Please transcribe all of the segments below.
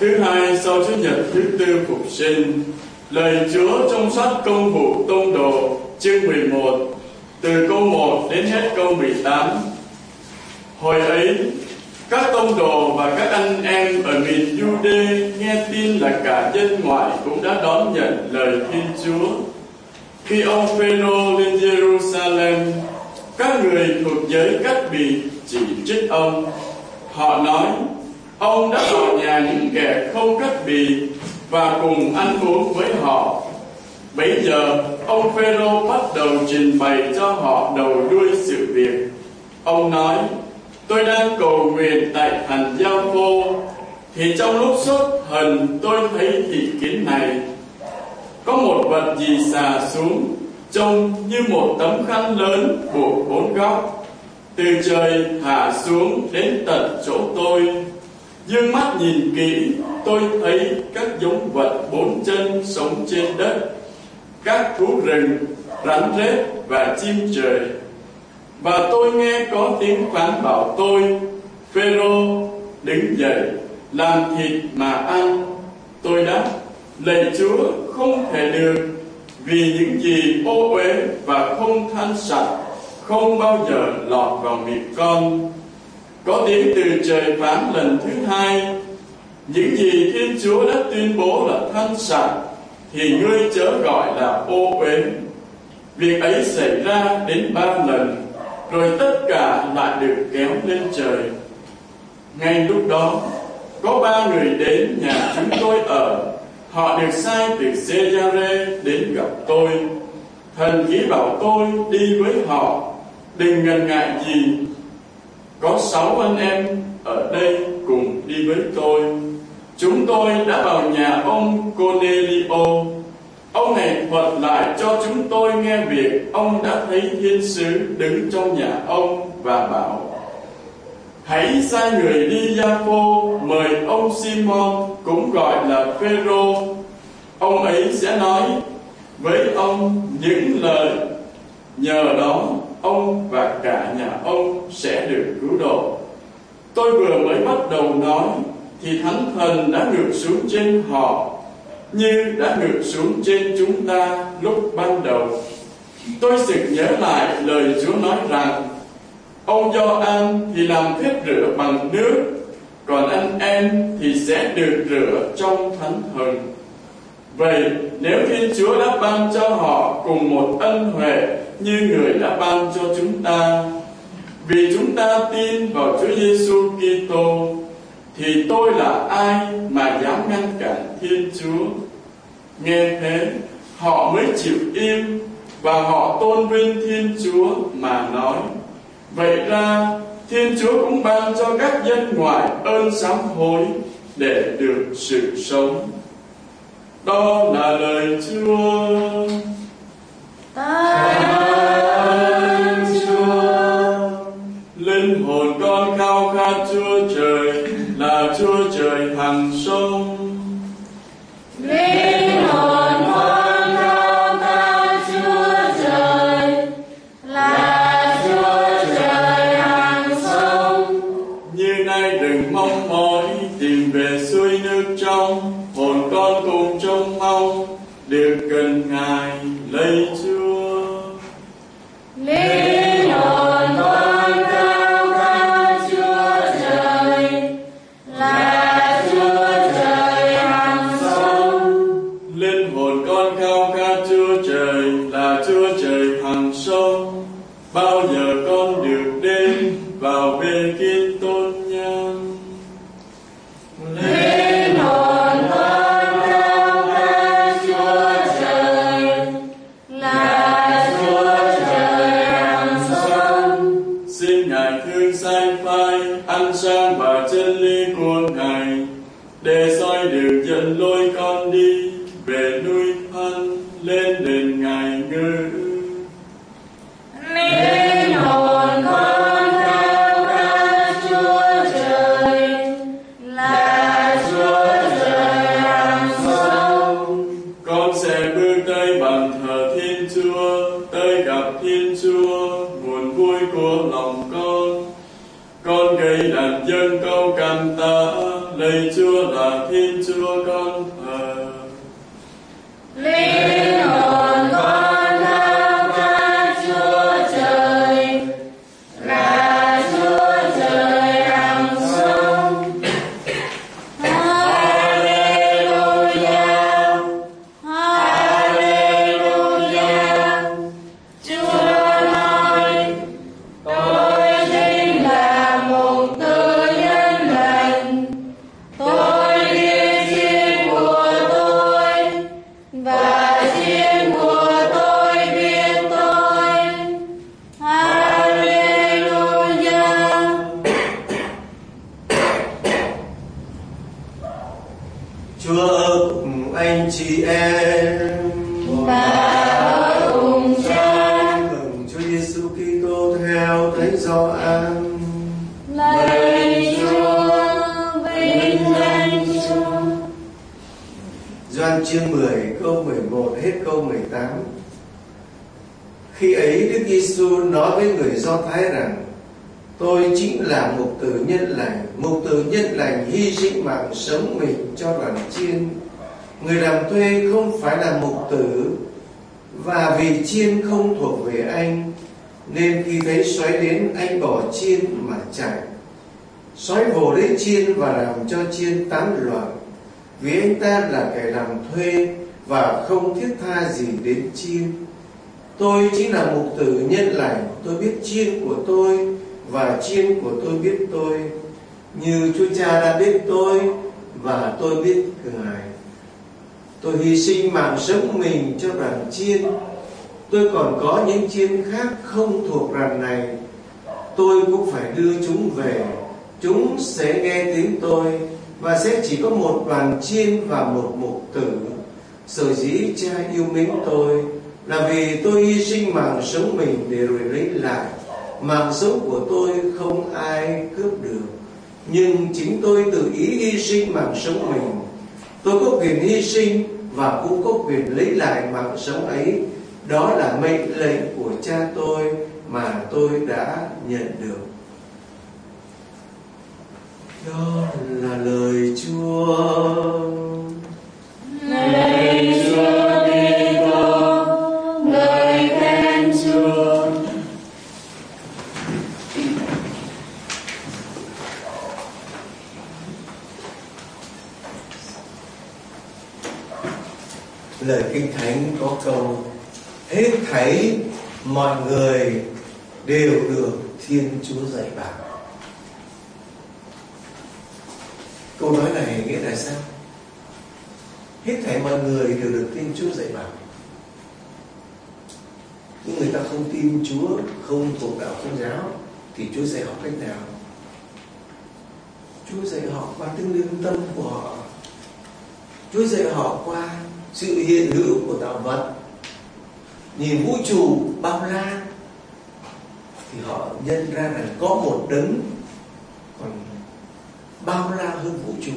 thứ hai sau Chủ nhật thứ tư phục sinh. Lời Chúa trong sách Công vụ Tông đồ chương 11 từ câu 1 đến hết câu 18. Hồi ấy, các tông đồ và các anh em ở miền Giu-đê nghe tin là cả dân ngoại cũng đã đón nhận lời Thiên Chúa. Khi ông Phêrô lên Giê-ru-sa-lem, các người thuộc giới Cắt Bì chỉ trích ông. Họ nói, ông đã vào nhà những kẻ không Cắt Bì và cùng ăn uống với họ. Bấy giờ, ông Phêrô bắt đầu trình bày cho họ đầu đuôi sự việc. Ông nói, tôi đang cầu nguyện tại thành Gia-phô, thì trong lúc sốt hần tôi thấy thị kiến này. Có một vật gì xà xuống, trông như một tấm khăn lớn buộc 4 góc, từ trời hạ xuống đến tận chỗ tôi. Dương mắt nhìn kỹ, tôi thấy các giống vật 4 chân sống trên đất, các thú rừng, rắn rết và chim trời. Và tôi nghe có tiếng phán bảo tôi, Phêrô, đứng dậy, làm thịt mà ăn. Tôi đáp, lạy Chúa, không thể được, vì những gì ô uế và không thanh sạch không bao giờ lọt vào miệng con. Có tiếng từ trời phán lần thứ hai, những gì Thiên Chúa đã tuyên bố là thanh sạch thì ngươi chớ gọi là ô uế. Việc ấy xảy ra đến 3 lần, rồi tất cả lại được kéo lên trời. Ngay lúc đó, có 3 người đến nhà chúng tôi ở. Họ được sai từ Xê-gia-rê đến gặp tôi. Thần chỉ bảo tôi đi với họ, đừng ngần ngại gì. Có 6 anh em ở đây cùng đi với tôi. Chúng tôi đã vào nhà ông Cô-nê-li-ô. Ông này thuật lại cho chúng tôi nghe việc ông đã thấy thiên sứ đứng trong nhà ông và bảo, hãy sai người đi Gia-phô mời ông Simon, cũng gọi là Phêrô. Ông ấy sẽ nói với ông những lời, nhờ đó ông và cả nhà ông sẽ được cứu độ. Tôi vừa mới bắt đầu nói thì Thánh Thần đã ngự xuống trên họ, như đã ngự xuống trên chúng ta lúc ban đầu. Tôi sực nhớ lại lời Chúa nói rằng, ông Gioan thì làm phép rửa bằng nước, còn anh em thì sẽ được rửa trong Thánh Thần. Vậy nếu Thiên Chúa đã ban cho họ cùng một ân huệ như người đã ban cho chúng ta, vì chúng ta tin vào Chúa Giêsu Kitô, thì tôi là ai mà dám ngăn cản Thiên Chúa? Nghe thế, họ mới chịu im và họ tôn vinh Thiên Chúa mà nói, vậy ra Thiên Chúa cũng ban cho các dân ngoại ơn sám hối để được sự sống. Đó là lời Chúa. Tạ ơn Chúa. Linh hồn con khao khát Chúa trời, là Chúa trời hằng sống. Linh hồn con khao khát Chúa trời, là Chúa trời hằng sống. Như nay đừng mong mỏi tìm về suối nước trong, hồn con cùng trông mong được gần Ngài lạy Chúa. Linh hồn con khao khát Chúa trời, là Chúa trời hằng sống. Linh hồn con khao khát Chúa trời, là Chúa trời hằng sống. Bao giờ con được đến vào bên Kitô tôn nhân. Linh hồn con khao khát Chúa trời, là Chúa trời hằng sống. Xin Ngài thương sai phái ăn sang và chân lý của Ngài, để soi đường dẫn lối con đi về núi thân lên đền Ngài ngự. Linh hồn con khao khát Chúa trời, là Chúa trời hằng sống. Con sẽ bước tới bàn thờ Thiên Chúa, tới gặp Thiên Chúa, nguồn vui của lòng con. Con gây đàn dân câu cảm tạ, lạy Chúa là Thiên Chúa con thờ. Linh hồn con khao khát Chúa Trời, là Chúa Trời hằng sống. Hallelujah, Hallelujah. Chúa nói, tôi chính là mục tử nhân lành. Tôi đi chiên của tôi, và chiên của tôi biết tôi. Hallelujah. Chúa ở cùng anh chị em. Và ở cùng Cha. Mừng Chúa Giêsu Kitô theo Thánh Gioan. Lạy Chúa, vinh danh Chúa. Gioan chương 10 câu 11 hết câu 18. Khi ấy Đức Giêsu nói với người Do Thái rằng: Tôi chính là mục tử nhân lành. Mục tử nhân lành hy sinh mạng sống mình cho đoàn chiên. Người làm thuê không phải là mục tử, và vì chiên không thuộc về anh, nên khi thấy sói đến, anh bỏ chiên mà chạy. Sói vồ lấy chiên và làm cho chiên tán loạn, vì anh ta là kẻ làm thuê và không thiết tha gì đến chiên. Tôi chính là mục tử nhân lành. Tôi biết chiên của tôi, và chiên của tôi biết tôi, như Chúa Cha đã biết tôi, và tôi biết Ngài. Tôi hy sinh mạng sống mình cho đoàn chiên. Tôi còn có những chiên khác không thuộc đàn này. Tôi cũng phải đưa chúng về. Chúng sẽ nghe tiếng tôi, và sẽ chỉ có một đoàn chiên và một mục tử. Sở dĩ Cha yêu mến tôi là vì tôi hy sinh mạng sống mình để rồi lấy lại. Mạng sống của tôi không ai cướp được, nhưng chính tôi tự ý hy sinh mạng sống mình. Tôi có quyền hy sinh và cũng có quyền lấy lại mạng sống ấy. Đó là mệnh lệnh của Cha tôi mà tôi đã nhận được. Đó là lời Chúa. Lạy Chúa Kitô, ngợi khen Chúa. Lời Kinh Thánh có câu: hết thảy mọi người đều được Thiên Chúa dạy bảo. Câu nói này nghĩa là sao? Hết thảy mọi người đều được Thiên Chúa dạy bảo. Nhưng người ta không tin Chúa, không thuộc đạo Công giáo, thì Chúa dạy họ cách nào? Chúa dạy họ qua tính lương tâm của họ. Chúa dạy họ qua sự hiện hữu của tạo vật. Nhìn vũ trụ bao la thì họ nhận ra rằng có một đấng còn bao la hơn vũ trụ.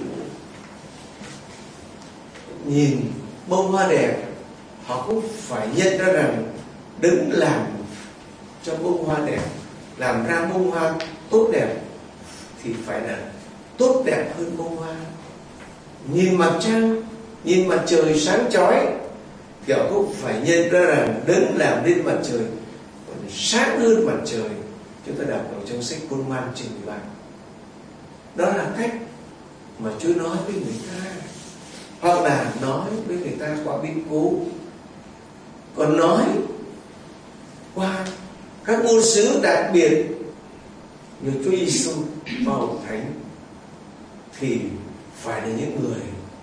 Nhìn bông hoa đẹp, họ cũng phải nhận ra rằng đấng làm cho bông hoa đẹp, làm ra bông hoa tốt đẹp thì phải là tốt đẹp hơn bông hoa. Nhìn mặt trăng, nhìn mặt trời sáng chói thì họ cũng phải nhận ra rằng đấng làm nên mặt trời còn sáng hơn mặt trời. Chúng ta đọc ở trong sách Công Man chương 13. Đó là cách mà Chúa nói với người ta, hoặc là nói với người ta qua biến cố, còn nói qua các ngôn sứ đặc biệt như Chúa Giêsu và Hội Thánh thì phải là những người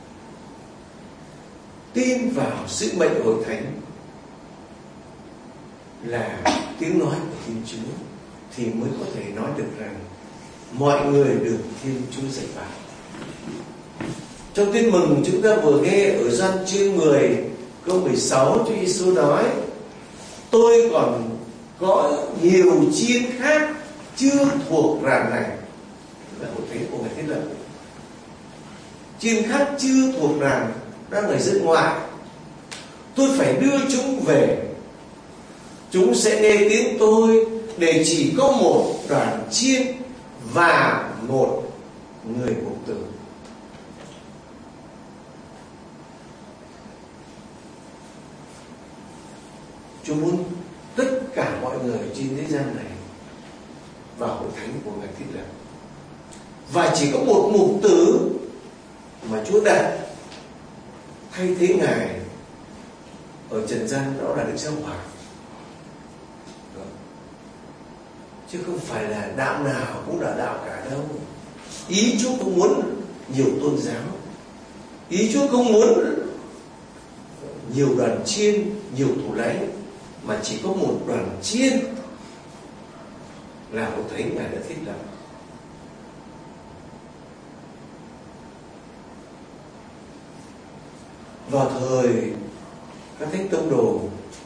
tin vào sứ mệnh Hội Thánh là tiếng nói của Thiên Chúa thì mới có thể nói được rằng mọi người được Thiên Chúa dạy bảo. Trong tin mừng chúng ta vừa nghe ở Gioan chương 10 câu 16, Chúa Giêsu nói: tôi còn có nhiều chiên khác chưa thuộc ràng này. Là Hội Thánh của Ngài thiết lập. Chiên khác chưa thuộc ràng, đang ở dân ngoại. Tôi phải đưa chúng về. Chúng sẽ nghe tiếng tôi, để chỉ có một đoàn chiên và một người mục tử. Chúa muốn tất cả mọi người trên thế gian này vào hội thánh của Ngài thiết lập. Và chỉ có một mục tử mà Chúa đặt thay thế Ngài ở trần gian, đó là Đức Giáo Hoàng. Chứ không phải là đạo nào cũng là đạo cả đâu. Ý Chúa không muốn nhiều tôn giáo, ý Chúa không muốn nhiều đoàn chiên, nhiều thủ lãnh, mà chỉ có một đoàn chiên là hội thánh Ngài đã thiết lập. Vào thời các thánh tông đồ,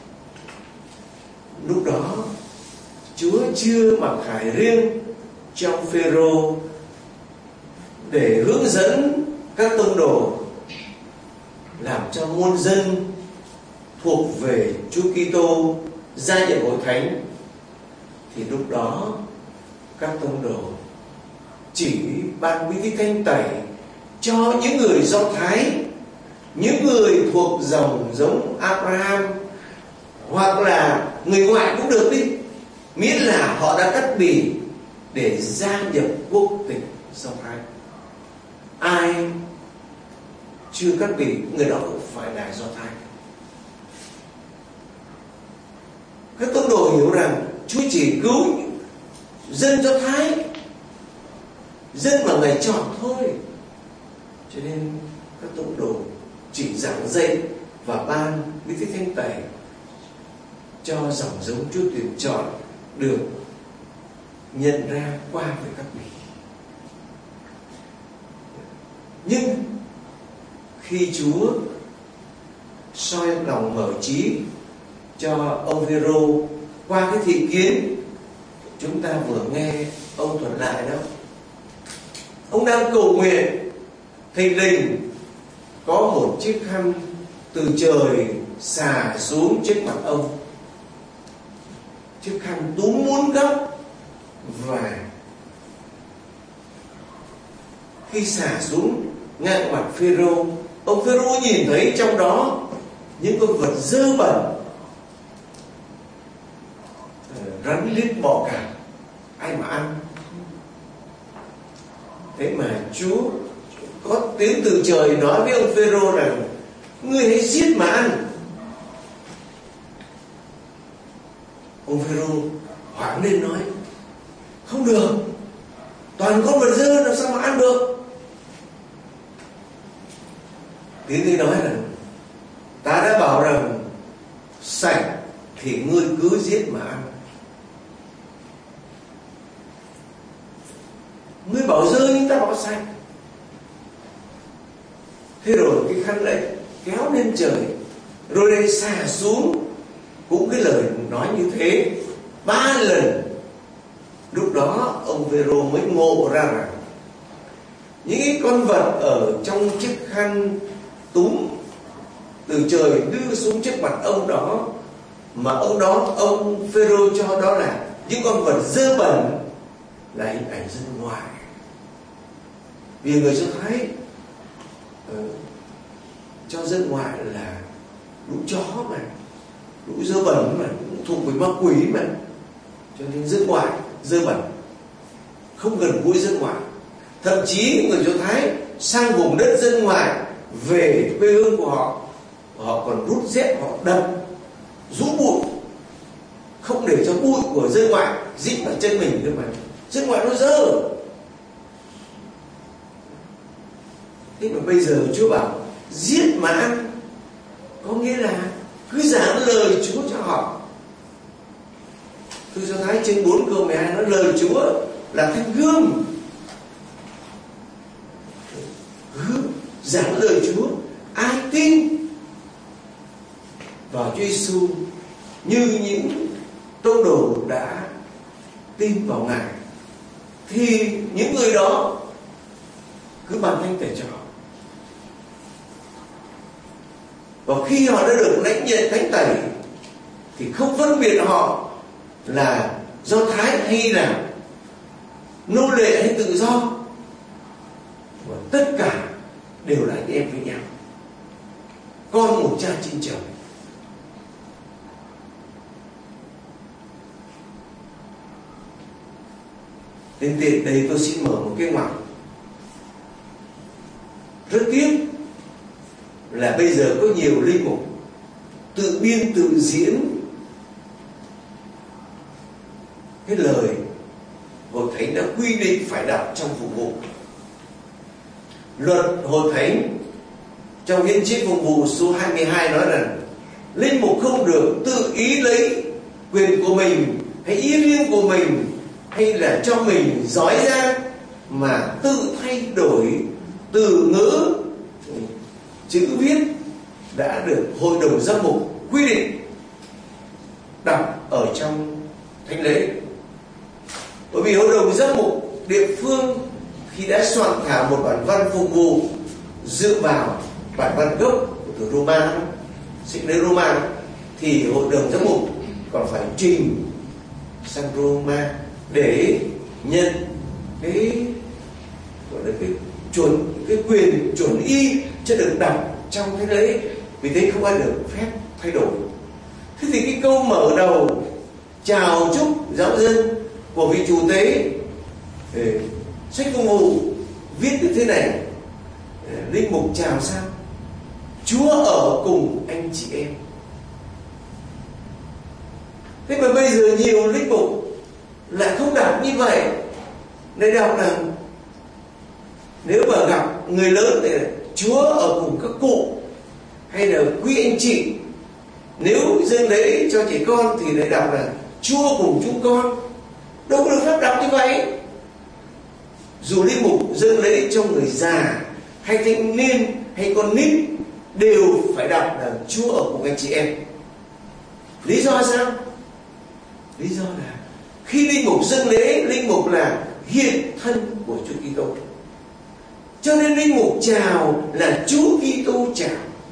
lúc đó Chúa chưa mặc khải riêng cho ông Phêrô để hướng dẫn các tông đồ làm cho muôn dân thuộc về Chúa Kitô gia nhập hội thánh. Thì lúc đó các tông đồ chỉ ban bí tích thánh tẩy cho những người Do Thái, những người thuộc dòng giống Abraham, hoặc là người ngoại cũng được đi, miễn là họ đã cắt bì để gia nhập quốc tịch Do Thái. Ai chưa cắt bì, người đó cũng phải là Do Thái. Các tông đồ hiểu rằng Chúa chỉ cứu dân Do Thái, dân mà Ngài chọn thôi. Cho nên các tông đồ chỉ giảng dạy và ban bí tích thánh tẩy cho dòng giống Chúa tuyển chọn được nhận ra qua với các vị. Nhưng khi Chúa soi lòng mở trí cho ông Phêrô qua cái thị kiến chúng ta vừa nghe ông thuật lại đó, ông đang cầu nguyện, thình lình có một chiếc khăn từ trời xả xuống trước mặt ông. Chiếc khăn túm muốn góc, và khi xả xuống ngang mặt Phêrô, ông Phêrô nhìn thấy trong đó những con vật dơ bẩn, rắn lít bọ cạp, ai mà ăn. Thế mà Chúa có tiếng từ trời nói với ông Phêrô rằng: ngươi hãy giết mà ăn. Ông Phêrô hoảng lên nói: không được, toàn con vật dơ làm sao mà ăn được. Tiếng ngươi nói rằng: ta đã bảo rằng sạch thì ngươi cứ giết mà ăn. Ngươi bảo dơ nhưng ta bảo sạch. Thế rồi cái khăn lại kéo lên trời, rồi lại xả xuống, cũng cái lời nói như thế 3 lần. Lúc đó ông Phêrô mới ngộ ra rằng những cái con vật ở trong chiếc khăn túm từ trời đưa xuống trước mặt ông đó, mà ông Phêrô cho đó là những con vật dơ bẩn, là hình ảnh dân ngoại. Vì người Do Thái cho dân ngoại là lũ chó mà, lũ dơ bẩn mà, thuộc về ma quỷ mà, cho nên dân ngoại dơ bẩn, không gần gũi dân ngoại. Thậm chí người Do Thái sang vùng đất dân ngoại về quê hương của họ, họ còn rút dép, họ đập, rũ bụi, không để cho bụi của dân ngoại dính vào chân mình cơ mà. Dân ngoại nó dơ. Thế mà bây giờ Chúa bảo giết mà ăn, có nghĩa là cứ giảng lời Chúa cho họ. Thư Do Thái trên 4 câu 12 nói lời Chúa là thanh gươm. Giảng lời Chúa, ai tin vào Chúa Giêsu như những tông đồ đã tin vào Ngài, thì những người đó cứ ban thánh tẩy cho họ. Và khi họ đã được lãnh nhận thánh tẩy thì không phân biệt họ là Do Thái hay là nô lệ hay tự do, và tất cả đều là anh em với nhau, con một cha trên trời. Nên tiện đây tôi xin mở một cái ngoặc. Rất tiếc là bây giờ có nhiều linh mục tự biên tự diễn cái lời Hội Thánh đã quy định phải đọc trong phục vụ. Luật Hội Thánh trong hiến chế phục vụ số 22 nói rằng linh mục không được tự ý lấy quyền của mình hay ý riêng của mình hay là cho mình giói ra mà tự thay đổi từ ngữ chữ viết đã được Hội đồng Giám mục quy định đọc ở trong thánh lễ. Bởi vì Hội đồng Giám mục địa phương khi đã soạn thảo một bản văn phục vụ dựa vào bản văn gốc của từ Roma, sách lễ Roma, thì Hội đồng Giám mục còn phải trình sang Roma để nhận cái gọi là cái quyền chuẩn y cho được đọc trong thánh lễ. Vì thế không ai được phép thay đổi. Thế thì cái câu mở đầu chào chúc giáo dân của vị chủ tế, sách công vụ viết như thế này: linh mục chào sao? Chúa ở cùng anh chị em. Thế mà bây giờ nhiều linh mục lại không đọc như vậy, lại đọc là nếu mà gặp người lớn thì là Chúa ở cùng các cụ hay là quý anh chị. Nếu dâng lễ cho trẻ con thì lại đọc là Chúa cùng chúng con. Đâu có được phép đọc như vậy. Dù linh mục dâng lễ cho người già hay thanh niên hay con nít đều phải đọc là Chúa ở cùng anh chị em. Lý do sao? Lý do là khi linh mục dâng lễ, linh mục là hiện thân của Chúa Kitô. Cho nên linh mục chào là Chúa Kitô chào.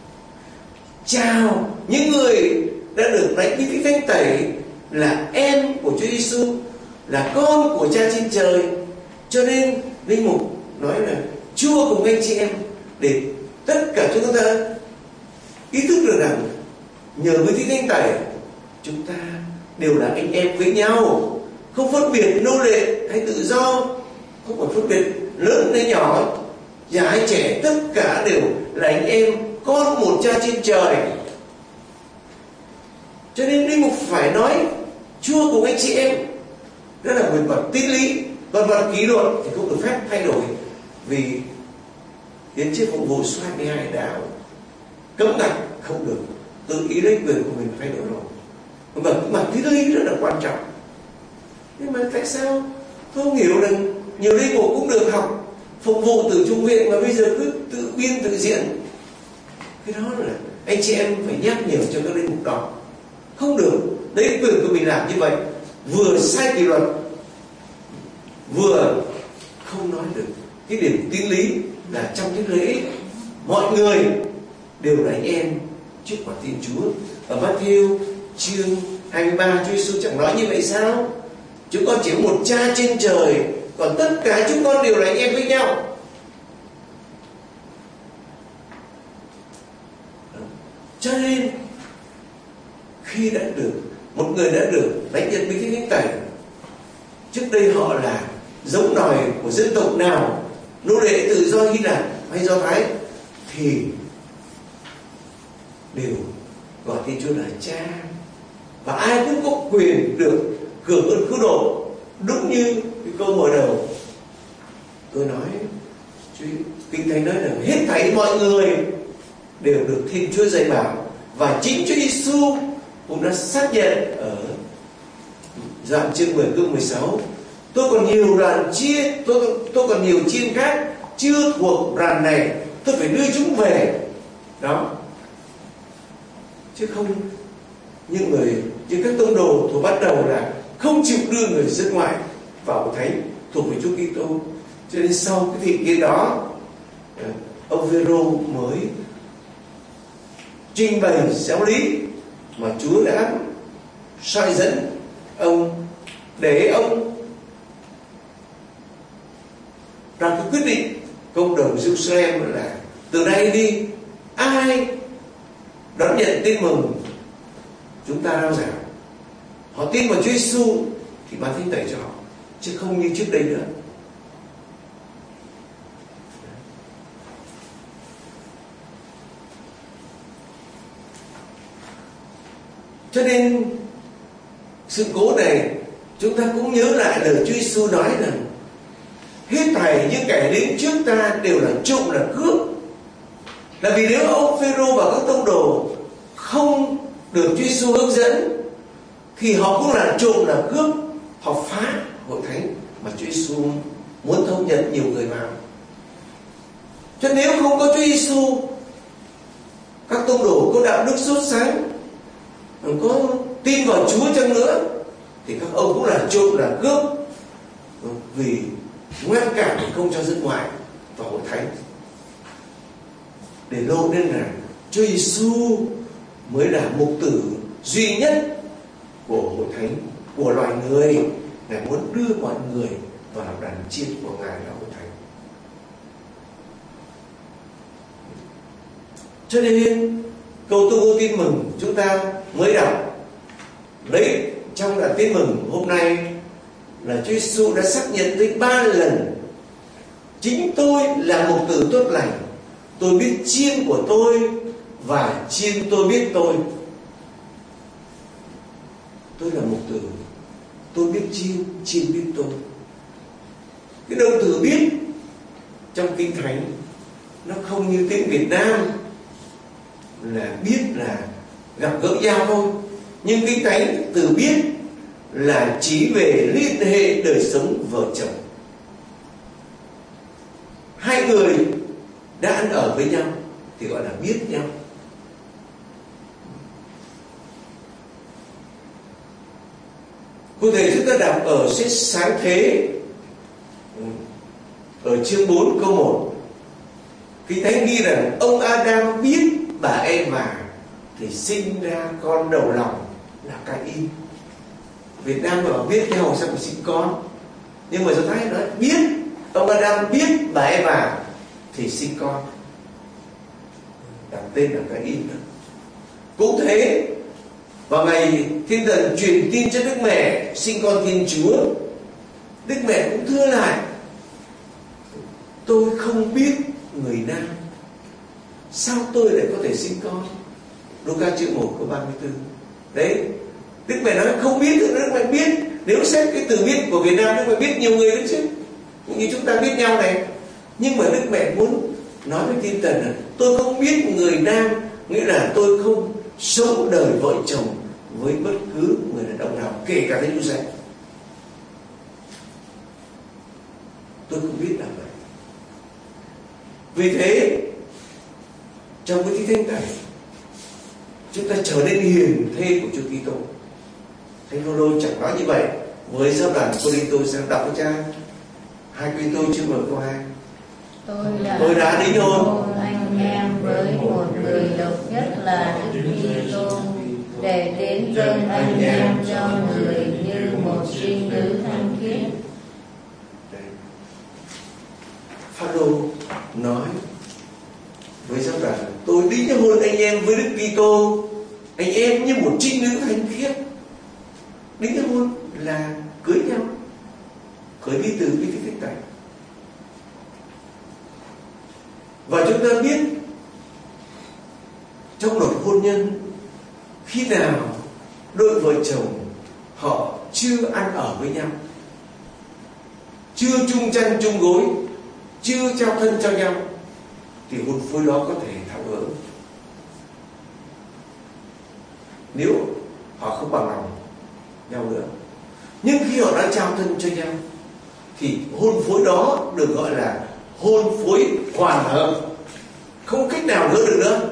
Chào những người đã được lãnh bí tích thánh tẩy là em của Chúa Giêsu, là con của Cha trên trời. Cho nên linh mục nói là Chúa cùng anh chị em, để tất cả chúng ta ý thức được rằng nhờ bí tích thánh tẩy chúng ta đều là anh em với nhau, không phân biệt nô lệ hay tự do, không phải phân biệt lớn hay nhỏ, già hay trẻ, tất cả đều là anh em, con một Cha trên trời. Cho nên linh mục phải nói Chúa cùng anh chị em. Đó là về mặt tín lý. Còn mặt kỷ luật thì không được phép thay đổi, vì hiến chế phục vụ số 22 đã cấm ngặt không được tự ý lấy quyền của mình thay đổi rồi. Và cái mặt tín lý rất là quan trọng. Nhưng mà tại sao tôi không hiểu rằng nhiều linh mục cũng được học phục vụ từ trung viện mà bây giờ cứ tự biên tự diễn. Cái đó là anh chị em phải nhắc nhở cho các linh mục đó. Không được lấy quyền của mình làm như vậy, vừa sai kỷ luật vừa không nói được cái điểm tín lý là trong cái lễ mọi người đều là anh em trước mặt Thiên Chúa. Ở Matthew chương 23 Chúa Giêsu chẳng nói như vậy sao? Chúng con chỉ có một Cha trên trời, còn tất cả chúng con đều là anh em với nhau. Cho nên khi đã được một người đã được lãnh nhận bí tích thánh tẩy, trước đây họ là giống nòi của dân tộc nào, nô lệ tự do Hy Lạp hay Do Thái, thì đều gọi Thiên Chúa là Cha, và ai cũng có quyền được hưởng ơn cứu độ. Đúng như cái câu mở đầu tôi nói, Kinh Thánh nói là hết thảy mọi người đều được Thiên Chúa dạy bảo, và chính Chúa Giêsu cũng đã xác nhận ở Doan chương 10 câu 16: tôi còn nhiều đàn chia, tôi còn nhiều chiên khác chưa thuộc đàn này, tôi phải đưa chúng về. Đó, chứ không như các tông đồ thuộc bắt đầu là không chịu đưa người dân ngoại vào Hội Thánh thuộc về Chúa Kitô. Cho nên sau cái thị kiến đó, ông Phêrô mới trình bày giáo lý mà Chúa đã soi dẫn ông, để ông ra cái quyết định công đồng Jerusalem là từ đây đi, ai đón nhận tin mừng chúng ta rao giảng, họ tin vào Chúa Giêsu thì ban thánh tẩy cho họ. chứ không như trước đây nữa. Cho nên sự cố này chúng ta cũng nhớ lại lời Chúa Giêsu nói rằng hết thảy những kẻ đến trước ta đều là trộm, là cướp. Là vì nếu ông Phêrô và các tông đồ không được Chúa Giêsu hướng dẫn thì họ cũng là trộm, là cướp. Họ phá hội thánh mà Chúa Giêsu muốn thông nhận nhiều người vào. Cho nếu không có Chúa Giêsu, các tông đồ có đạo đức sốt sáng, có tin vào Chúa chăng nữa, thì các ông cũng là trộm, là cướp, vì ngăn cản không cho dân ngoại vào hội thánh. Để lộ nên là Chúa Giêsu mới là mục tử duy nhất của hội thánh, của loài người. Ngài muốn đưa mọi người vào đàn chiên của Ngài là hội thánh. Cho nên câu Tô Ngô Tin Mừng chúng ta mới đọc đấy, trong đoạn Tin Mừng hôm nay là Chúa Giêsu đã xác nhận tới 3 lần: chính tôi là mục tử tốt lành, tôi biết chiên của tôi và chiên tôi biết tôi. Tôi là mục tử, tôi biết chiên, chiên biết tôi. Cái động từ biết trong Kinh Thánh nó không như tiếng Việt Nam là biết là gặp gỡ nhau thôi. Nhưng Kinh Thánh từ biết là chỉ về liên hệ đời sống vợ chồng. Hai người đã ăn ở với nhau thì gọi là biết nhau. Cụ thể chúng ta đọc ở sách Sáng Thế ở chương 4 câu 1, Kinh Thánh ghi rằng ông Adam biết bà Eva thì sinh ra con đầu lòng là Cain. Việt Nam mà biết nhau sao mà sinh con, nhưng mà Do Thái nói biết, ông Adam biết bà Eva thì sinh con, đặt tên là Cain. Cũng thế, vào ngày Thiên Thần truyền tin cho Đức Mẹ sinh con Thiên Chúa, Đức Mẹ cũng thưa lại: tôi không biết người nam, sao tôi lại có thể sinh con? Luca chương 1 câu 34. Đấy, Đức Mẹ nói không biết, Đức Mẹ biết. Nếu xét cái từ biết của Việt Nam, Đức Mẹ biết nhiều người đấy chứ, như chúng ta biết nhau này. Nhưng mà Đức Mẹ muốn nói với Thiên Thần là tôi không biết người nam, nghĩa là tôi không sống đời vợ chồng với bất cứ người đàn ông nào, kể cả Thánh Giuse. Tôi không biết làm vậy. Vì thế trong cái Kinh Thánh này chúng ta trở nên hiền thê của Chúa Kitô. Thánh Phaolô chẳng nói như vậy với giáo đoàn Cô-rinh-tô. Sẽ đọc với cha 2 Cô-rinh-tô chương 10 câu 2. Tôi đã đính hôn anh em với một người độc nhất là Đức Kitô, để đến dâng anh em cho người như một trinh nữ thanh khiết. Phao-lô nói với giáo đoàn: tôi đính hôn anh em với Đức Kitô, anh em như một trinh nữ thanh khiết. Đính hôn là cưới nhau, khởi đi từ cái Kinh Thánh. Và chúng ta biết trong luật hôn nhân, khi nào đôi vợ chồng họ chưa ăn ở với nhau, chưa chung chăn chung gối, chưa trao thân cho nhau, thì hôn phối đó có thể tháo gỡ. Nếu họ không bằng lòng nhau nữa. Nhưng khi họ đã trao thân cho nhau thì hôn phối đó được gọi là hôn phối hoàn hợp, không cách nào gỡ được nữa.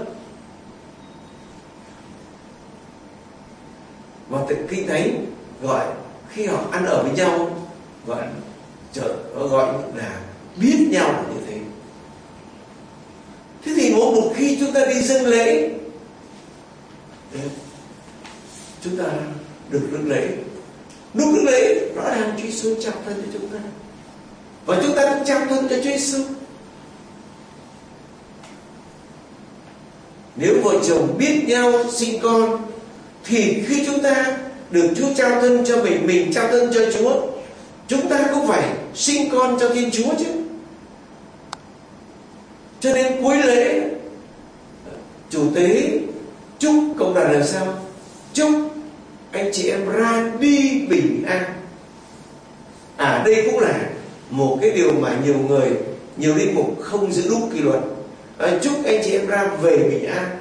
Và Kinh Thánh gọi khi họ ăn ở với nhau gọi là biết nhau là như thế. Thế thì mỗi một khi chúng ta đi dâng lễ, chúng ta được dâng lễ. Lúc dâng lễ rõ ràng Chúa Giêsu trao thân cho chúng ta, và chúng ta cũng trao thân cho Chúa Giêsu. Nếu vợ chồng biết nhau sinh con, thì khi chúng ta được Chúa trao thân cho mình trao thân cho Chúa, chúng ta cũng phải sinh con cho Thiên Chúa chứ. Cho nên cuối lễ, chủ tế chúc cộng đoàn làm sao? Chúc anh chị em ra đi bình an. Đây cũng là một cái điều mà nhiều linh mục không giữ đúng kỷ luật. Chúc anh chị em ra về bình an.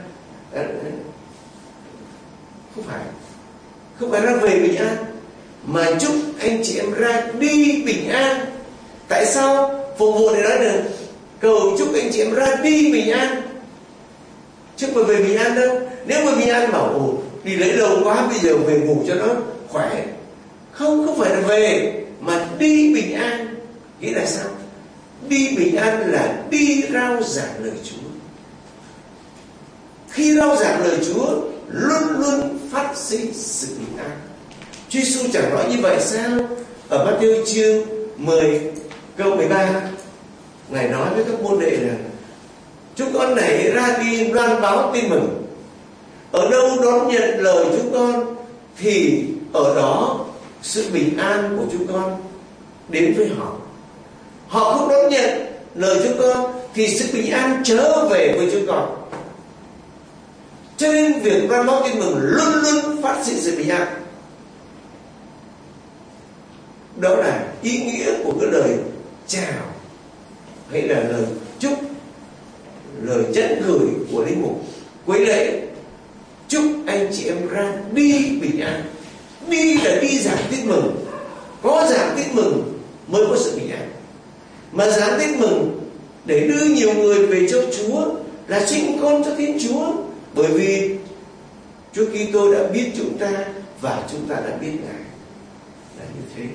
Không phải ra về bình an, mà chúc anh chị em ra đi bình an. Tại sao phục vụ để nói được cầu chúc anh chị em ra đi bình an, chứ không phải về bình an đâu. Nếu mà bình an bảo đi lễ lâu quá bây giờ về ngủ cho nó khỏe, không phải là về, mà đi bình an. Nghĩa là sao? Đi bình an là đi rao giảng lời Chúa. Khi rao giảng lời Chúa luôn luôn phát sinh sự bình an. Chúa Giêsu chẳng nói như vậy sao? Ở Matthew chương 10 câu 13, Ngài nói với các môn đệ là chúng con này ra đi loan báo tin mừng. Ở đâu đón nhận lời chúng con thì ở đó sự bình an của chúng con đến với họ. Họ không đón nhận lời chúng con thì sự bình an trở về với chúng con. Cho nên việc loan báo tin mừng luôn luôn phát sinh sự bình an. Đó là ý nghĩa của cái lời chào hay là lời chúc, lời nhắn gửi của linh mục cuối lễ. Chúc anh chị em ra đi bình an. Đi là đi giảng tin mừng. Có giảng tin mừng mới có sự bình an. Mà giảng tin mừng để đưa nhiều người về cho Chúa là sinh con cho Thiên Chúa. Bởi vì Chúa Kitô đã biết chúng ta và chúng ta đã biết Ngài. Là như thế.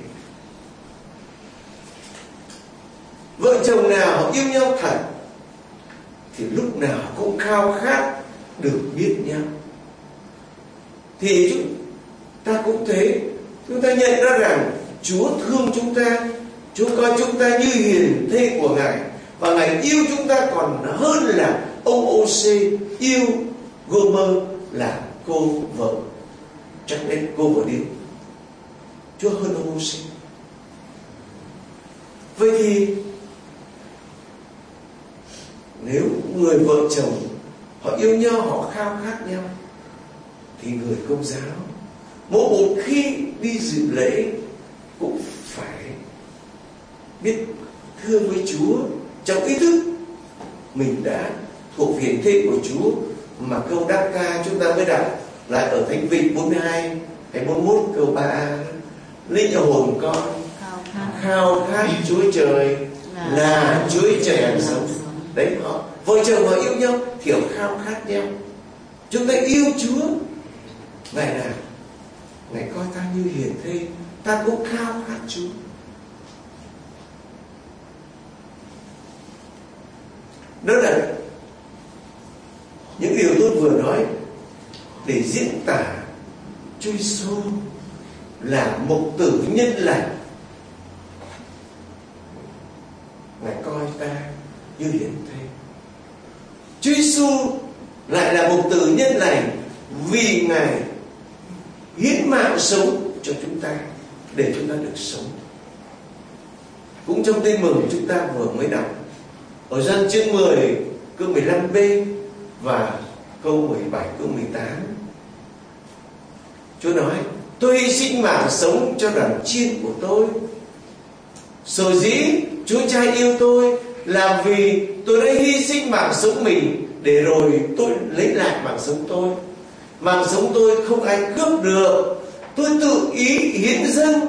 Vợ chồng nào họ yêu nhau thật thì lúc nào cũng khao khát được biết nhau. Thì chúng ta cũng thế. Chúng ta nhận ra rằng Chúa thương chúng ta, Chúa coi chúng ta như hiền thê của Ngài, và Ngài yêu chúng ta còn hơn là ông O.C. yêu Gomer là cô vợ, chắc nên cô vợ điên. Chúa hơn ông O.C. Vậy thì nếu người vợ chồng họ yêu nhau, họ khao khát nhau, thì người Công giáo mỗi một khi đi dự lễ cũng phải biết thương với Chúa trong ý thức mình đã thuộc hiền thê của Chúa. Mà câu đáp ca chúng ta mới đọc lại ở Thánh Vịnh 42 hay 41 câu 3a: linh hồn con khao khát Chúa Trời, là Chúa Trời hàng sống. Đấy, họ vợ chồng họ yêu nhau thì họ khao khát nhau. Chúng ta yêu Chúa, Ngài là Ngài coi ta như hiền thê, ta cũng khao khát Chúa. Đó là những điều tôi vừa nói để diễn tả Chúa Giêsu là mục tử nhân lành. Ngài coi ta như hiền thê. Chúa Giêsu lại là mục tử nhân lành vì Ngài hiến mạng sống cho chúng ta để chúng ta được sống. Cũng trong tin mừng chúng ta vừa mới đọc ở Gioan chương 10 câu 15b và câu 17 câu 18, Chúa nói: tôi hy sinh mạng sống cho đàn chiên của tôi. Sở dĩ Chúa Cha yêu tôi là vì tôi đã hy sinh mạng sống mình để rồi tôi lấy lại mạng sống tôi. Mạng sống tôi không ai cướp được, tôi tự ý hiến dâng,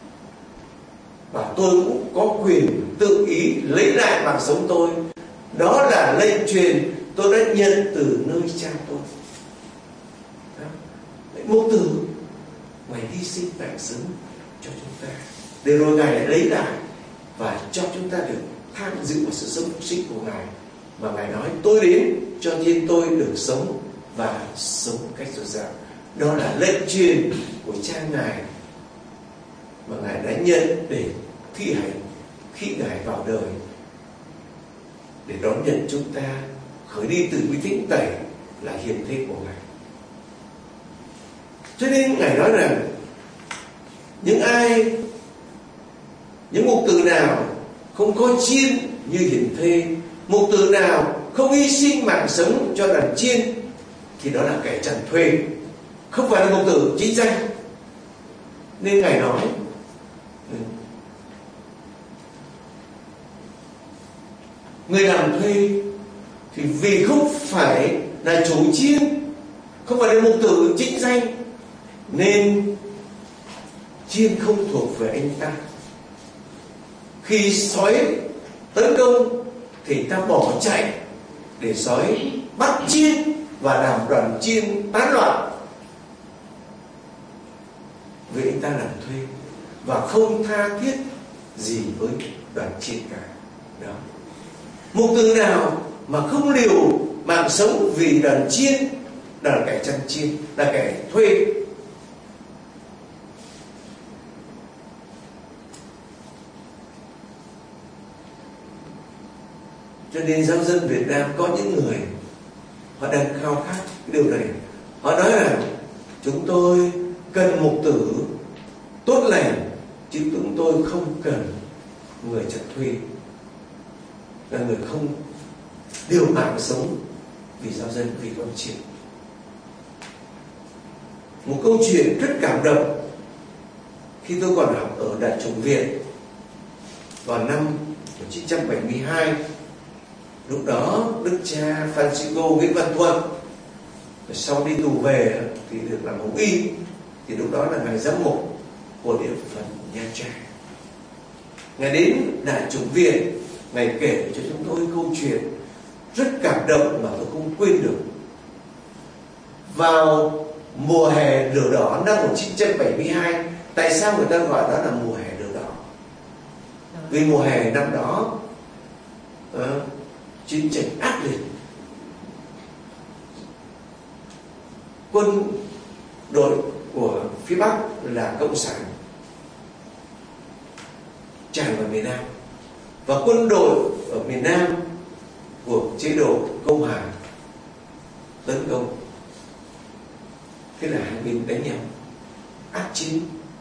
và tôi cũng có quyền tự ý lấy lại mạng sống tôi. Đó là lệnh truyền tôi đã nhận từ nơi Cha tôi. Mục tử Ngài hy sinh mạng sống cho chúng ta để rồi Ngài lại lấy lại và cho chúng ta được tham dự vào sự sống phục sinh của Ngài. Và Ngài nói: tôi đến cho nên tôi được sống và sống cách dồi dào. Đó là lệnh truyền của Cha Ngài mà Ngài đã nhận để thi hành khi Ngài vào đời, để đón nhận chúng ta khởi đi từ bí thánh tẩy là hiền thê của Ngài. Cho nên Ngài nói rằng những ai Những mục tử nào không có chiên như hiển thê, mục tử nào không hy sinh mạng sống cho đàn chiên, thì đó là kẻ trần thuê, không phải là mục tử chính danh. Nên Ngài nói người làm thuê thì vì không phải là chủ chiên, không phải là mục tử chính danh, nên chiên không thuộc về anh ta. Khi sói tấn công thì ta bỏ chạy để sói bắt chiên và làm đoàn chiên tán loạn, vì anh ta làm thuê và không tha thiết gì với đoàn chiên cả. Đó. Mục tử nào mà không liều mạng sống vì đoàn chiên là kẻ chăn chiên, là kẻ thuê. Cho nên giáo dân Việt Nam có những người họ đang khao khát cái điều này. Họ nói là chúng tôi cần mục tử tốt lành, chứ chúng tôi không cần người chăn thuê, là người không liều mạng sống vì giáo dân, vì con chiên. Một câu chuyện rất cảm động khi tôi còn học ở Đại chủng viện vào năm 1972. Lúc đó đức cha Francisco Nguyễn Văn Thuận sau đi tù về thì được làm hồng y, thì lúc đó là ngài giám mục của địa phận Nha Trang. Ngài đến Đại chủng viện, ngài kể cho chúng tôi câu chuyện rất cảm động mà tôi không quên được. Vào mùa hè lửa đỏ năm 1972, tại sao người ta gọi đó là mùa hè lửa đỏ? Vì mùa hè năm đó chiến tranh ác liệt, quân đội của phía Bắc là Cộng sản tràn vào miền Nam, và quân đội ở miền Nam của chế độ Cộng hòa tấn công. Thế là hai bên đánh nhau ác chiến.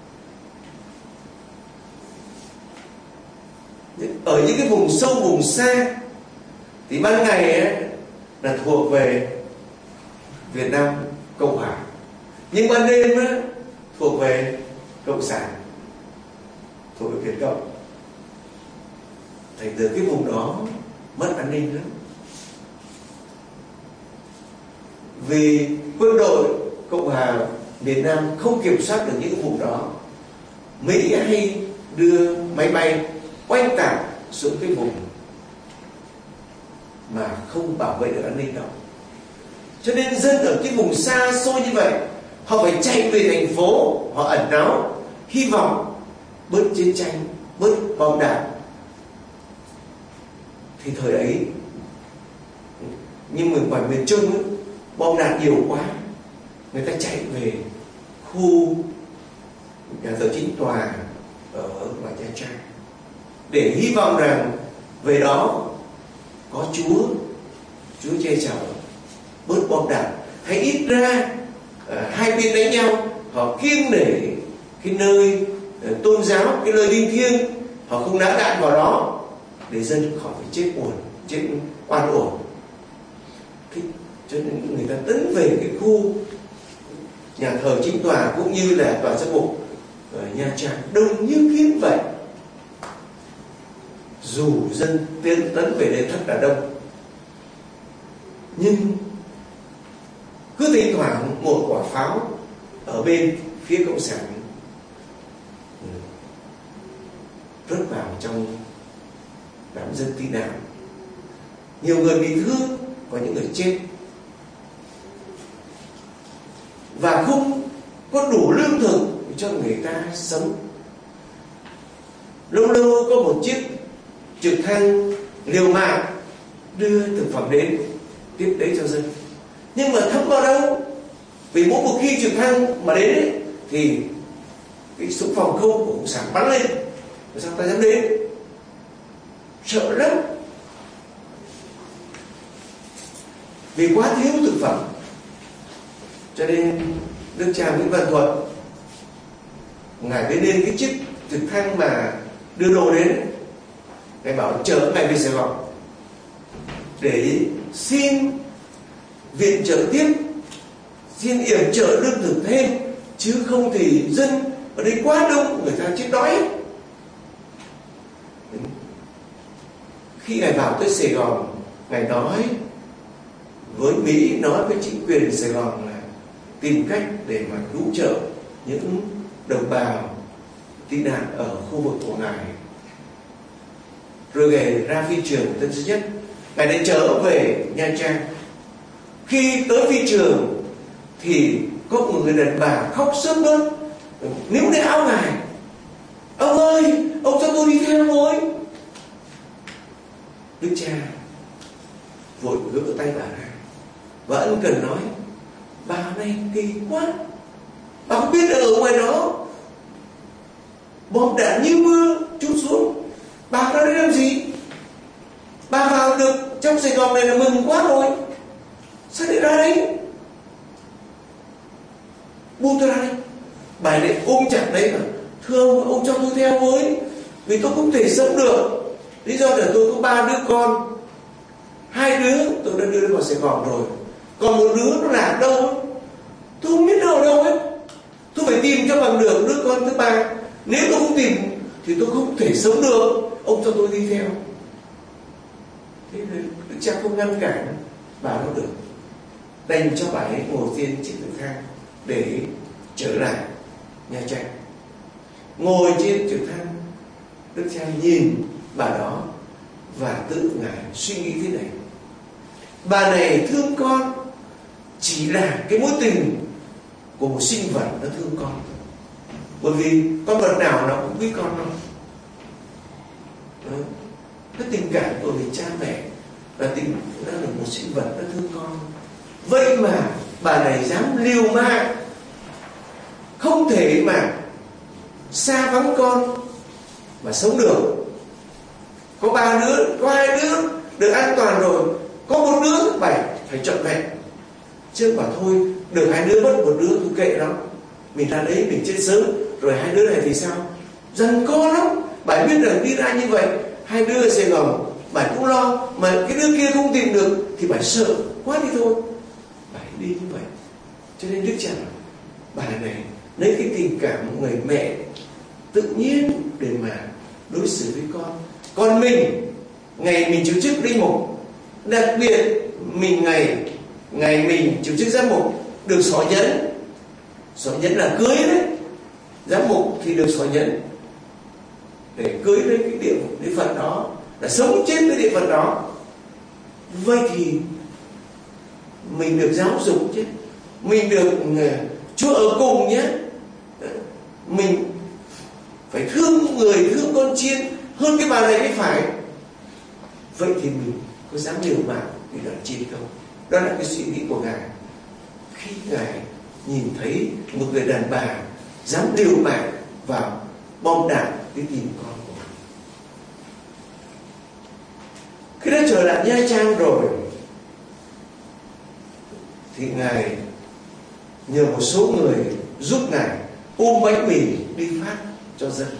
Ở những cái vùng sâu vùng xa thì ban ngày ấy là thuộc về Việt Nam Cộng hòa, nhưng ban đêm ấy thuộc về Cộng sản, thuộc về Việt Cộng. Thành từ cái vùng đó mất an ninh lắm. Vì quân đội Cộng hòa miền Nam không kiểm soát được những vùng đó, Mỹ hay đưa máy bay oanh tạc xuống cái vùng mà không bảo vệ được an ninh đó. Cho nên dân ở cái vùng xa xôi như vậy, họ phải chạy về thành phố, họ ẩn náu, hy vọng bớt chiến tranh, bớt bom đạn. Thì thời ấy, nhưng ngoài miền Trung ấy, bom đạn nhiều quá, người ta chạy về khu nhà thờ Chính Tòa ở ngoài Nha Trang để hy vọng rằng về đó có Chúa che chở, bớt bom đạn, hay ít ra hai bên đánh nhau họ kiêng nể cái nơi tôn giáo, cái nơi linh thiêng, họ không nã đạn vào đó để dân khỏi phải chết oan uổng. Cho nên người ta tấn về cái khu nhà thờ Chính Tòa cũng như là tòa giám mục ở Nha Trang đông như kiến vậy. Dù dân tấn về đây thật là đông, nhưng cứ thỉnh thoảng một quả pháo ở bên phía Cộng sản rớt vào trong đám dân tị nạn. Nhiều người bị thương, có những người chết, và không có đủ lương thực cho người ta sống. Lâu lâu có một chiếc trực thăng liều mạng đưa thực phẩm đến tiếp tế cho dân, nhưng mà thấm vào đâu? Vì mỗi một khi trực thăng mà đến ấy, thì cái súng phòng không của Cộng sản bắn lên, sao ta dám đến? Sợ lắm, vì quá thiếu thực phẩm. Cho nên đức cha Nguyễn Văn Thuận ngài mới lên cái chiếc trực thăng mà đưa đồ đến, Ngài bảo chở Ngài về Sài Gòn để xin viện trợ tiếp, xin yểm trợ lương thực thêm, chứ không thì dân ở đây quá đông, người ta chết đói. Khi Ngài vào tới Sài Gòn, Ngài nói với Mỹ, nói với chính quyền Sài Gòn là tìm cách để mà cứu trợ những đồng bào tị nạn ở khu vực của Ngài. Rồi Ngài ra phi trường Tân Sơn Nhất, Ngài đã trở về Nha Trang. Khi tới phi trường thì có một người đàn bà khóc sướt mướt, níu lấy áo Ngài: ông ơi, ông cho tôi đi theo với. Đức cha vội gỡ tay bà ra và ân cần nói: bà này kỳ quá, bà không biết ở ngoài đó bom đạn như mưa trút xuống, bà ra đây làm gì? Bà vào được trong Sài Gòn này là mừng quá rồi, sao lại ra đây? Buông tôi ra đây. Bà lại ôm chặt đấy mà: thưa ông cho tôi theo với, vì tôi không thể sống được. Lý do là tôi có 3 đứa con, 2 đứa tôi đã đưa vào Sài Gòn rồi, còn một đứa nó lạc đâu, tôi không biết nó ở đâu hết. Tôi phải tìm cho bằng được đứa con thứ 3. Nếu tôi không tìm thì tôi không thể sống được, ông cho tôi đi theo. Thế nên Đức cha không ngăn cản bà đâu được, đành cho bà ấy ngồi trên chiếc trực thăng để trở lại Nha Trang. Ngồi trên trực thăng, Đức cha nhìn bà đó và tự Ngài suy nghĩ thế này: bà này thương con chỉ là cái mối tình của một sinh vật nó thương con. Bởi vì con vật nào nó cũng biết con đâu. Cái tình cảm của người cha mẹ là nó là một sinh vật nó thương con. Vậy mà bà này dám liều mạng, không thể mà xa vắng con mà sống được. Có 3 đứa, có 2 đứa được an toàn rồi, có một đứa phải trọn vẹn. Chứ bảo thôi, được 2 đứa mất một đứa tôi kệ nó, mình ra đấy mình chết sớm, rồi 2 đứa này thì sao? Dần co lắm. Bà biết rằng đi ra như vậy, 2 đứa ở Sài Gòn, bà cũng lo, mà cái đứa kia không tìm được thì bà sợ quá đi thôi. Bà đi như vậy. Cho nên Đức cha bà này lấy cái tình cảm của người mẹ tự nhiên để mà đối xử với con. Còn mình, ngày mình chịu chức linh mục, đặc biệt mình ngày mình chịu chức giám mục, được xỏ nhẫn là cưới đấy. Giám mục thì được xỏ nhẫn để cưới lên cái địa phận đó, là sống chết với địa phận đó. Vậy thì mình được giáo dục chứ, mình được Chúa ở cùng nhé. Mình phải thương người, thương con chiên hơn cái bà này mới phải. Vậy thì mình có dám liều mạng vì đoàn chiên không? Đó là cái suy nghĩ của Ngài. Khi Ngài nhìn thấy một người đàn bà dám liều mạng vào bom đạn để tìm con của mình. Khi đã trở lại Nha Trang rồi thì Ngài nhờ một số người giúp Ngài ôm bánh mì đi phát cho dân.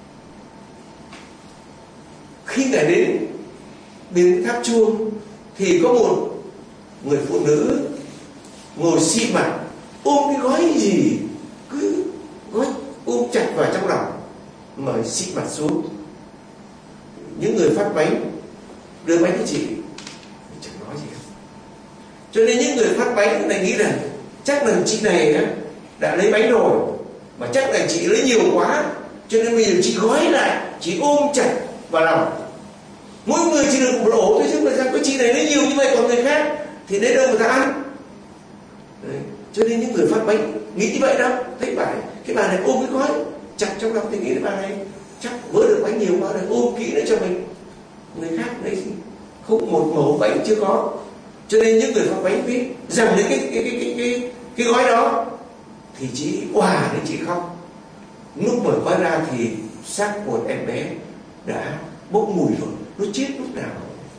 Khi Ngài đến tháp chuông thì có một người phụ nữ ngồi xị mặt, ôm cái gói gì cứ gói ôm chặt vào trong lòng mà xị mặt xuống. Những người phát bánh đưa bánh cho chị chẳng nói gì hết. Cho nên những người phát bánh này nghĩ rằng chắc là chị này đã lấy bánh rồi, mà chắc là chị lấy nhiều quá, cho nên bây giờ chị gói lại, chị ôm chặt vào lòng. Mỗi người chỉ được một ổ thôi, chứ mà rằng có chị này lấy nhiều như vậy, còn người khác thì lấy đâu người ta ăn. Đấy. Cho nên những người phát bánh nghĩ như vậy đâu. Thấy cái bà này ôm cái gói chặt trong lòng thì nghĩ là bà này chắc vỡ được bánh nhiều quá rồi, ôm kỹ nữa cho mình. Người khác đấy không một mẩu bánh chưa có. Cho nên những người phát bánh biết rằng đến cái gói đó thì chị òa đến chị khóc. Lúc mở gói ra thì xác của em bé đã bốc mùi rồi, nó chết lúc nào.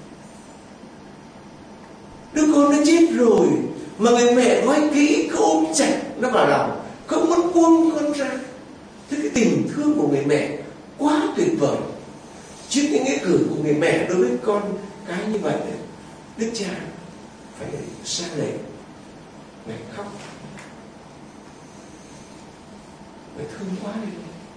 Đứa con nó chết rồi mà người mẹ gói kỹ, cứ ôm chặt nó vào lòng, không muốn buông con ra. Thế cái tình thương của người mẹ quá tuyệt vời. Trước những nghĩa cử của người mẹ đối với con cái như vậy, Đức Cha phải sa lệ, Ngài khóc, Ngài thương quá đi.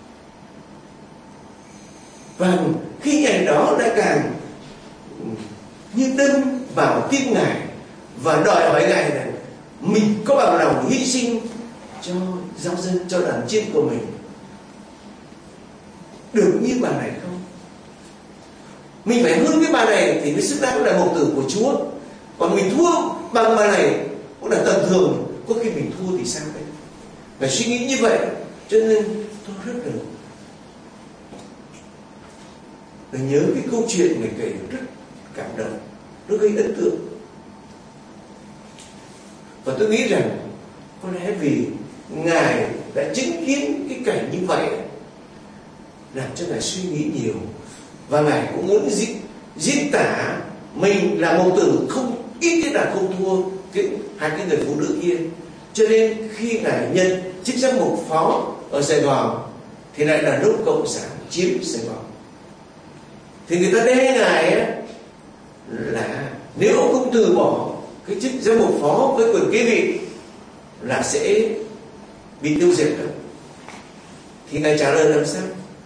Và khi ngày đó đã càng như đâm vào tim Ngài và đòi hỏi Ngài là mình có bằng lòng hy sinh cho giáo dân, cho đàn chiên của mình được như bà này không? Mình phải hơn cái bà này thì mới xứng đáng là mục tử của Chúa. Còn mình thua bằng bà này cũng là tầm thường, có khi mình thua thì sao đấy? Phải suy nghĩ như vậy. Cho nên tôi rất là nhớ cái câu chuyện người kể rất cảm động, rất gây ấn tượng. Và tôi nghĩ rằng có lẽ vì Ngài đã chứng kiến cái cảnh như vậy làm cho Ngài suy nghĩ nhiều, và Ngài cũng muốn diễn tả mình là mục tử không ít nhất là không thua hai cái người phụ nữ kia. Cho nên khi Ngài nhận chức giám mục phó ở Sài Gòn thì lại là lúc Cộng sản chiếm Sài Gòn, thì người ta đe Ngài là nếu ông không từ bỏ cái chức giám mục phó với quyền kế vị là sẽ bị tiêu diệt được. Thì Ngài trả lời làm sao?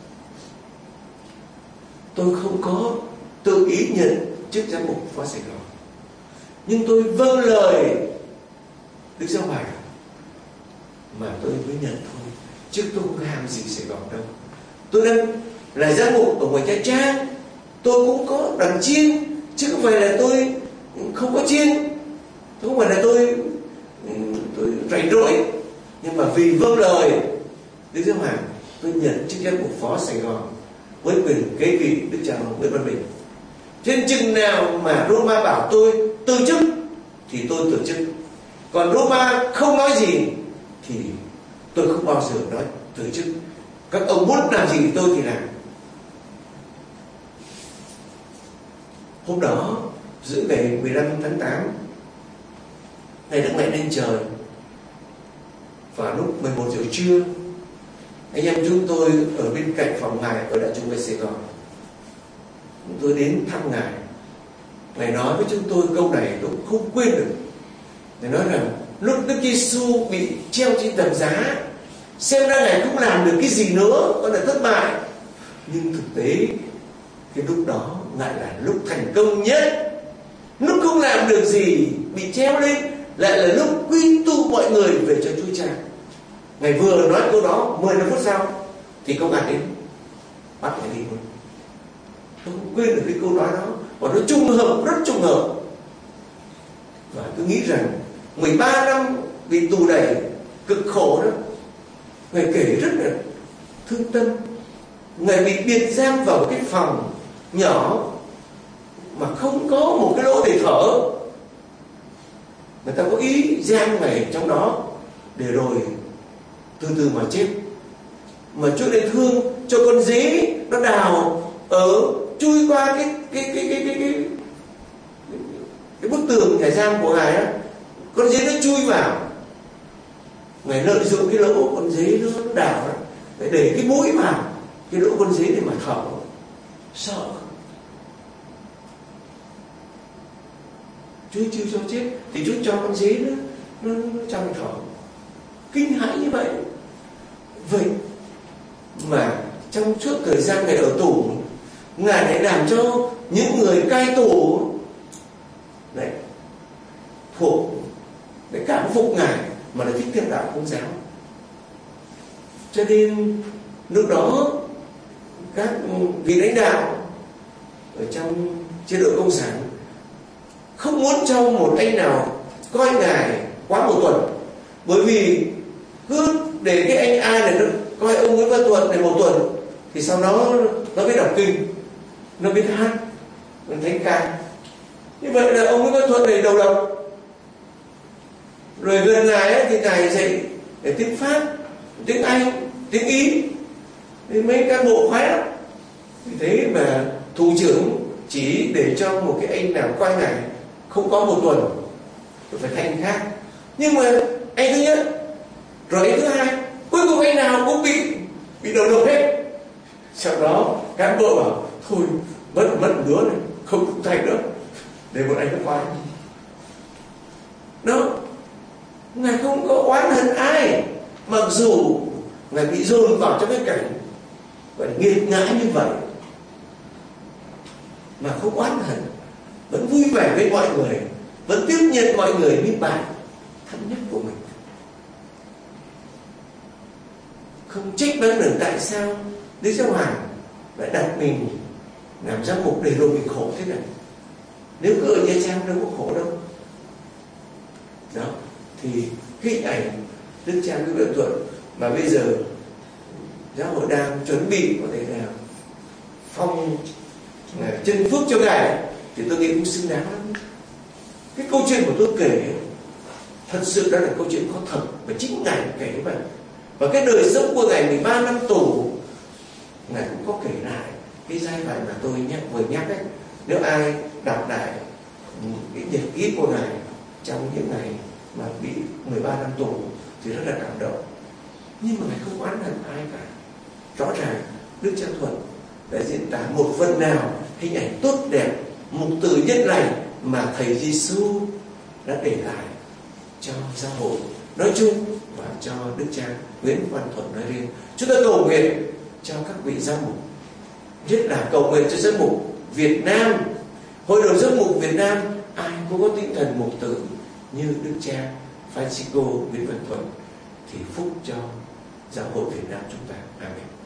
Tôi không có tự ý nhận chức giám mục phó Sài Gòn, nhưng tôi vâng lời Đức Giáo Hoàng mà tôi mới nhận thôi, chứ tôi không ham gì Sài Gòn đâu. Tôi đang là giám mục ở ngoài Nha Trang, tôi cũng có đàn chiên, chứ không phải là tôi không có chiên, không phải là tôi rảnh rỗi. Nhưng mà vì vâng lời Đức Giáo Hoàng, tôi nhận chức giám mục phó Sài Gòn với quyền kế vị Đức Cha Nguyễn Văn Bình. Trên chừng nào mà Roma bảo tôi từ chức thì tôi từ chức, còn Roma không nói gì thì tôi không bao giờ nói từ chức. Các ông muốn làm gì tôi thì làm. Hôm đó giữa ngày 15 tháng 8, ngày Đức Mẹ lên trời, và lúc 11 giờ trưa, anh em chúng tôi ở bên cạnh phòng Ngài ở Đại Chúng Về Sài Gòn, chúng tôi đến thăm Ngài. Ngài nói với chúng tôi câu này tôi không quên được. Ngài nói rằng lúc Đức Giêsu bị treo trên thập giá, xem ra Ngài không làm được cái gì nữa, có là thất bại. Nhưng thực tế cái lúc đó lại là lúc thành công nhất. Lúc không làm được gì, bị treo lên, lại là lúc quy tụ mọi người về cho Chúa Cha. Ngài vừa nói câu đó, 15 phút sau thì công an đến bắt Ngài đi luôn. Tôi không quên được cái câu nói đó, và nó trùng hợp, rất trùng hợp. Và tôi nghĩ rằng 13 năm bị tù đày cực khổ đó, Ngài kể rất là thương tâm. Ngài bị biệt giam vào cái phòng nhỏ mà không có một cái lỗ để thở. Người ta có ý giam Ngài trong đó để rồi từ từ mà chết. Mà Chúa nên thương cho con dế nó đào chui qua cái bức tường nhà giam của Ngài á, con dế nó chui vào. Ngài lợi dụng cái lỗ con dế nó đào đó để cái mũi vào cái lỗ con dế để mà thở. Sợ Chúa chưa cho chết thì Chúa cho con dế nó trong thở. Kinh hãi như vậy. Vậy mà trong suốt thời gian Ngài ở tù, Ngài lại làm cho những người cai tù lại cảm phục Ngài mà lại thích theo đạo Công giáo. Cho nên lúc đó các vị lãnh đạo ở trong chế độ Cộng sản không muốn cho một anh nào coi Ngài quá 1 tuần, bởi vì cứ để cái anh A này nó coi ông Nguyễn Văn Thuận này 1 tuần thì sau đó nó biết đọc kinh, nó biết hát, nó thánh ca. Như vậy là ông Nguyễn Văn Thuận này đầu độc. Rồi gần Ngài ấy, thì Ngài dạy để tiếng Pháp, tiếng Anh, tiếng Ý, thì mấy cán bộ khoái lắm. Thì thế mà thủ trưởng chỉ để cho một cái anh nào coi Ngài không có 1 tuần, rồi phải thay anh khác. Nhưng mà anh thứ nhất, rồi anh thứ hai, cuối cùng anh nào cũng bị đầu độc hết. Sau đó cán bộ bảo thôi mất đứa này, không thành nữa, để một anh nó qua. Đó, Ngài không có oán hận ai, mặc dù Ngài bị dồn vào trong cái cảnh gọi là nghiệt ngã như vậy, mà không oán hận, vẫn vui vẻ với mọi người, vẫn tiếp nhận mọi người như bạn thân nhất của mình. Không trách mắng được tại sao Đức Giáo Hoàng lại đặt mình làm giám mục để rồi mình khổ thế này. Nếu cứ ở Nha Trang đâu có khổ đâu. Đó, thì hình ảnh Đức cha Nguyễn Văn Thuận mà bây giờ giáo hội đang chuẩn bị có thể là phong chân phước cho Ngài, thì tôi nghĩ cũng xứng đáng lắm. Cái câu chuyện của tôi kể thật sự đó là câu chuyện có thật, và chính Ngài kể như vậy. Và cái đời sống của Ngài 13 năm tù, Ngài cũng có kể lại cái giai đoạn mà tôi vừa nhắc ấy. Nếu ai đọc lại cái nhật ký của Ngài trong những ngày mà bị 13 năm tù thì rất là cảm động. Nhưng mà Ngài không oán hận ai cả. Rõ ràng Đức Cha Thuận đã diễn tả một phần nào hình ảnh tốt đẹp, mục tử nhân lành mà Thầy Giêsu đã để lại cho giáo hội nói chung và cho Đức Cha Nguyễn Văn Thuận nói riêng. Chúng ta cầu nguyện cho các vị giám mục, nhất là cầu nguyện cho giám mục Việt Nam, Hội đồng giám mục Việt Nam, ai cũng có tinh thần mục tử như Đức Cha Francisco Nguyễn Văn Thuận, thì phúc cho giáo hội Việt Nam chúng ta. Amen.